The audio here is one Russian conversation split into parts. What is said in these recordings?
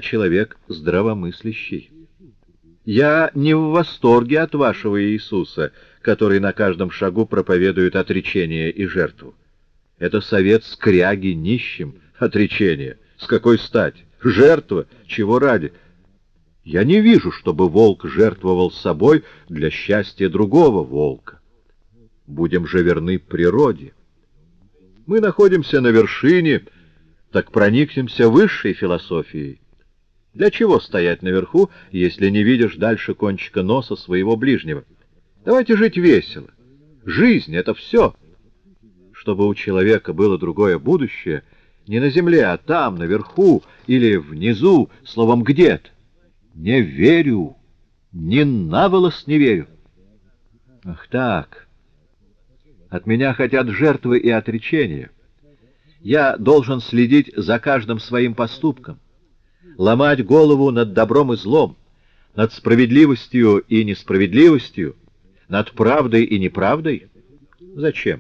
человек здравомыслящий. Я не в восторге от вашего Иисуса, который на каждом шагу проповедует отречение и жертву. Это совет скряги нищим. Отречение. С какой стати? Жертва? Чего ради? Я не вижу, чтобы волк жертвовал собой для счастья другого волка. Будем же верны природе. Мы находимся на вершине, так проникнемся высшей философией. Для чего стоять наверху, если не видишь дальше кончика носа своего ближнего? Давайте жить весело. Жизнь — это все. Чтобы у человека было другое будущее, не на земле, а там, наверху или внизу, словом, где-то. Не верю, ни на волос не верю. Ах так, от меня хотят жертвы и отречения. Я должен следить за каждым своим поступком, ломать голову над добром и злом, над справедливостью и несправедливостью, над правдой и неправдой. Зачем?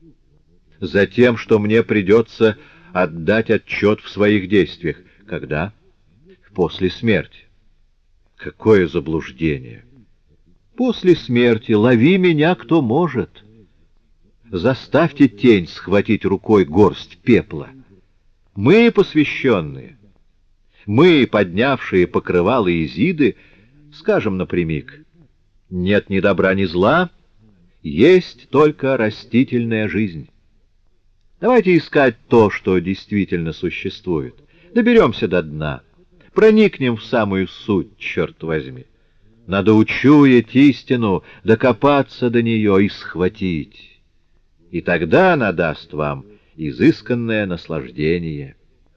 Затем, что мне придется отдать отчет в своих действиях. Когда? После смерти. Какое заблуждение! После смерти лови меня, кто может. Заставьте тень схватить рукой горсть пепла. Мы, посвященные, мы, поднявшие покрывало Изиды, скажем напрямик: нет ни добра, ни зла, есть только растительная жизнь. Давайте искать то, что действительно существует. Доберемся до дна, проникнем в самую суть, черт возьми. Надо учуять истину, докопаться до нее и схватить. И тогда она даст вам изысканное наслаждение.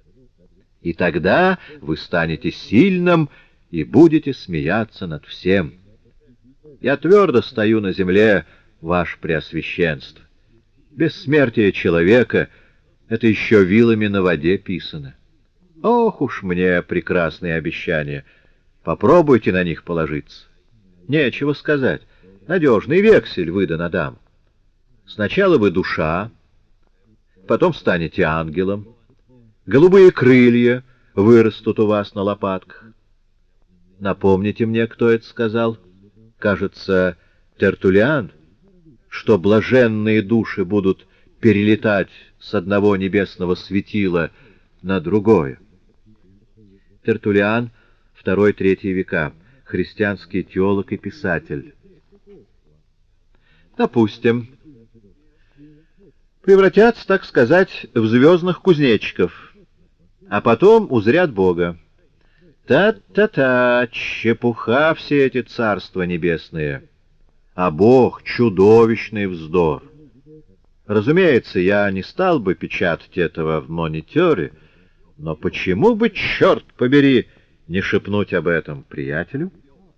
И тогда вы станете сильным и будете смеяться над всем. Я твердо стою на земле, ваше преосвященство. Бессмертие человека — это еще вилами на воде писано. Ох уж мне прекрасные обещания! Попробуйте на них положиться. Нечего сказать. Надежный вексель выдан Адаму. Сначала вы душа, потом станете ангелом. Голубые крылья вырастут у вас на лопатках. Напомните мне, кто это сказал? Кажется, Тертуллиан, что блаженные души будут перелетать с одного небесного светила на другое. Тертуллиан, II-III века, христианский теолог и писатель. Допустим, превратятся, так сказать, в звездных кузнечиков, а потом узрят Бога. Та-та-та, чепуха все эти царства небесные, а Бог — чудовищный вздор. Разумеется, я не стал бы печатать этого в мониторе, но почему бы, черт побери, не шепнуть об этом приятелю?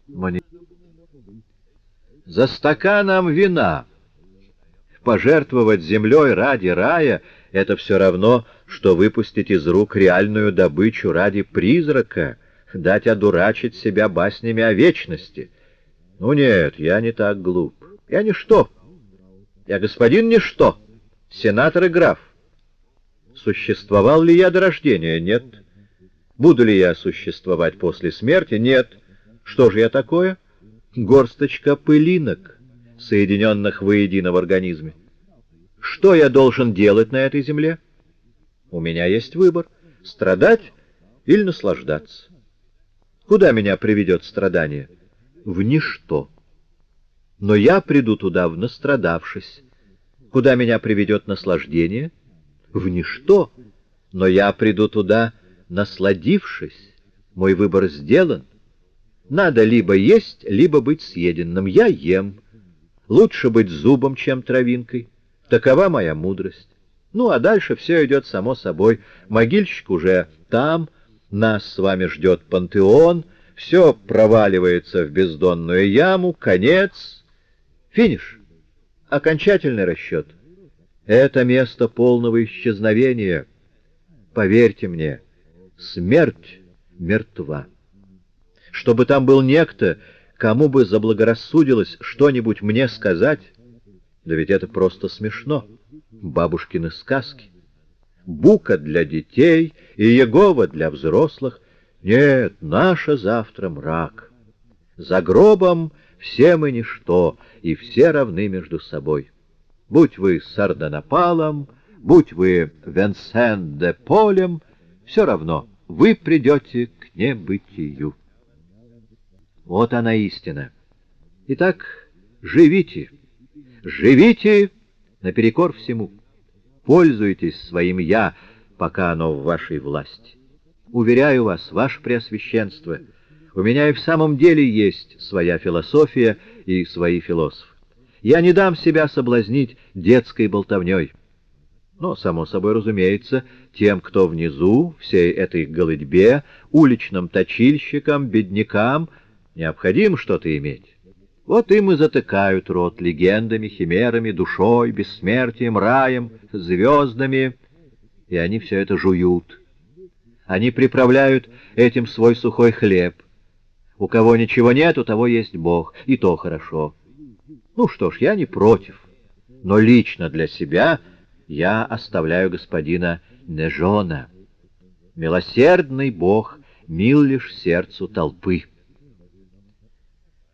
За стаканом вина пожертвовать землей ради рая — это все равно, что выпустить из рук реальную добычу ради призрака, дать одурачить себя баснями о вечности. Ну нет, я не так глуп. Я ничто. Я господин ничто, сенатор и граф. Существовал ли я до рождения? Нет. Буду ли я существовать после смерти? Нет. Что же я такое? Горсточка пылинок, соединенных воедино в организме. Что я должен делать на этой земле? У меня есть выбор — страдать или наслаждаться. Куда меня приведет страдание? В ничто. Но я приду туда, настрадавшись. Куда меня приведет наслаждение? В ничто. Но я приду туда, насладившись. Мой выбор сделан. Надо либо есть, либо быть съеденным. Я ем. Лучше быть зубом, чем травинкой. Такова моя мудрость. Ну, а дальше все идет само собой. Могильщик уже там, нас с вами ждет пантеон, все проваливается в бездонную яму, конец, финиш, окончательный расчет. Это место полного исчезновения. Поверьте мне, смерть мертва. Чтобы там был некто, кому бы заблагорассудилось что-нибудь мне сказать, да ведь это просто смешно. Бабушкины сказки. Бука для детей и Егова для взрослых. Нет, наше завтра мрак. За гробом все мы ничто, и все равны между собой. Будь вы Сардонапалом, будь вы Венсен де Полем, все равно вы придете к небытию. Вот она истина. Итак, живите, живите наперекор всему. Пользуйтесь своим «я», пока оно в вашей власти. Уверяю вас, ваше Преосвященство, у меня и в самом деле есть своя философия и свои философы. Я не дам себя соблазнить детской болтовней. Но, само собой разумеется, тем, кто внизу, всей этой голытьбе, уличным точильщикам, беднякам, необходимо что-то иметь. Вот им и затыкают рот легендами, химерами, душой, бессмертием, раем, звездами, и они все это жуют. Они приправляют этим свой сухой хлеб. У кого ничего нет, у того есть Бог, и то хорошо. Ну что ж, я не против, но лично для себя я оставляю господина Нежона. Милосердный Бог мил лишь сердцу толпы.